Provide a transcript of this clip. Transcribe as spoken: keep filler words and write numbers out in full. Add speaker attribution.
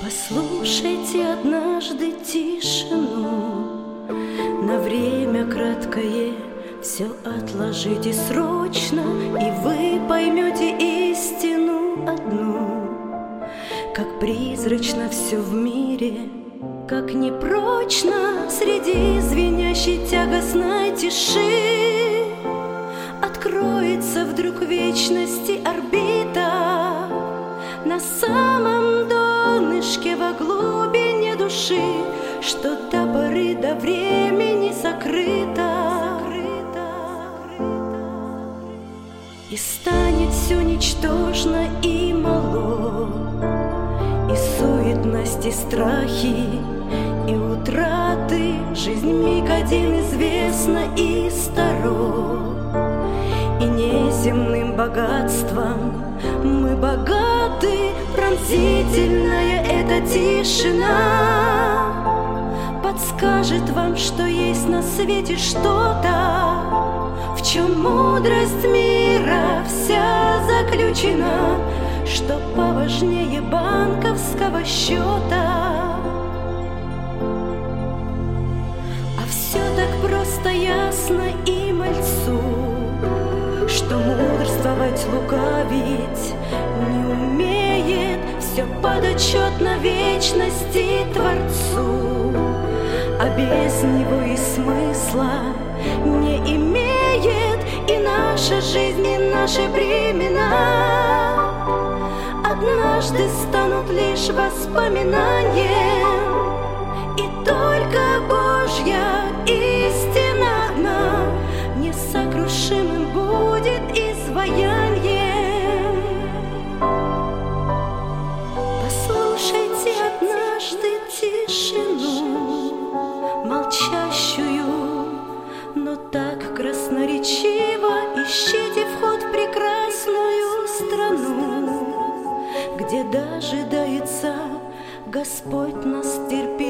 Speaker 1: Послушайте однажды тишину, на время краткое все отложите срочно, и вы поймете истину одну. Как призрачно все в мире, как непрочно среди звенящей тягостной тиши откроется вдруг вечности орбита на самом донышке во глубине души, что до поры до времени сокрыто, и станет все ничтожно и мало, и суетность, и страхи, и утраты. Жизнь миг один известна и старо, и неземным богатством мы богаты. Пронзительная эта тишина подскажет вам, что есть на свете что-то, в чем мудрость мира вся заключена, что поважнее банковского счета. А все так просто, ясно и мальцу, что мудрствовать, лукавить не умеет, все подотчетно вечности Творцу, а без него и смысла не имеет и наша жизнь, и наши времена однажды станут лишь воспоминанием, и только Божья истина одна несокрушимым будет изваянием. Послушайте однажды тишину, молчащую, но так красноречиво. Ищите вход в прекрасную страну, где дожидается Господь нас терпеливо.